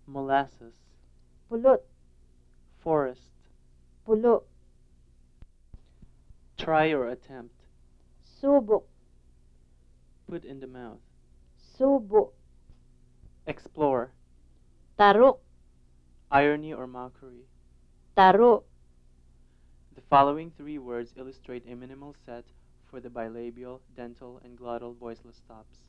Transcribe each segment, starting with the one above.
molasses, pulot, forest, pulo, try or attempt, subok, put in the mouth, subo, explore, tarok, irony or mockery. taro, The following three words illustrate a minimal set for the bilabial, dental, and glottal voiceless stops.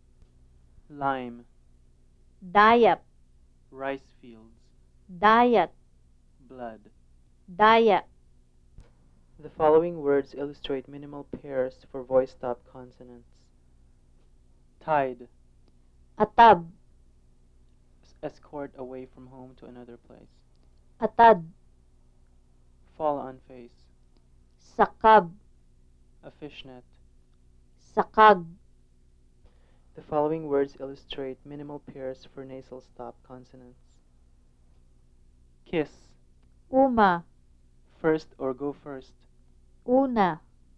Lime, dayap, rice fields, dayat, blood. daya, The following words illustrate minimal pairs for voice stop consonants. Tide, atab, escort away from home to another place. atad, Fall on face, sakab, a fishnet. sakag, The following words illustrate minimal pairs for nasal stop consonants. Kiss, uma, first or go first. una,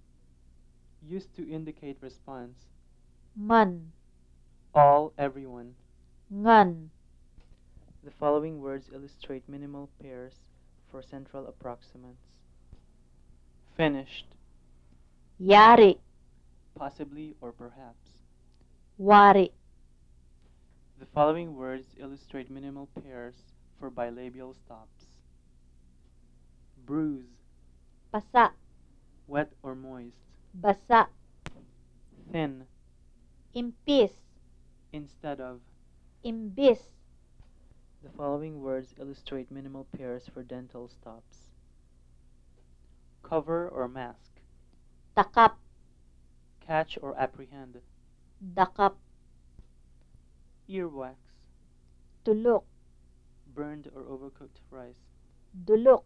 Used to indicate response. man, All, everyone. ngan, The following words illustrate minimal pairs for central approximants. Finished, yari, possibly or perhaps. wari, The following words illustrate minimal pairs for bilabial stops. Bruise, pasa, wet or moist. basa, Thin, impis, instead of. imbis, The following words illustrate minimal pairs for dental stops. Cover or mask. takap, Catch or apprehend. dakap, Earwax, tulok, burned or overcooked rice. dulok,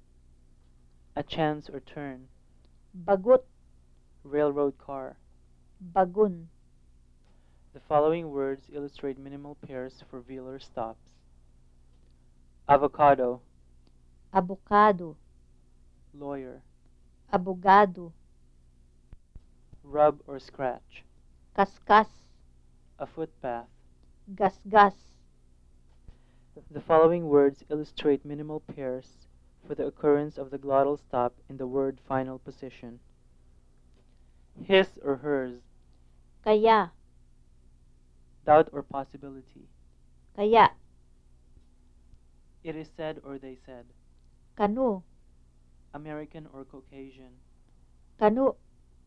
A chance or turn. bagut, Railroad car. bagun, The following words illustrate minimal pairs for velar stops. Avocado, abukado, lawyer. abogado, Rub or scratch. kaskas, A footpath. gasgas, The following words illustrate minimal pairs for the occurrence of the glottal stop in the word final position. His or hers. kaya, Doubt or possibility. kaya, It is said or they said. kanu, American or Caucasian. kanu,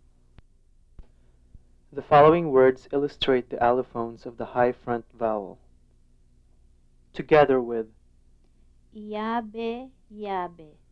The following words illustrate the allophones of the high front vowel. Together with. yabe, yabe.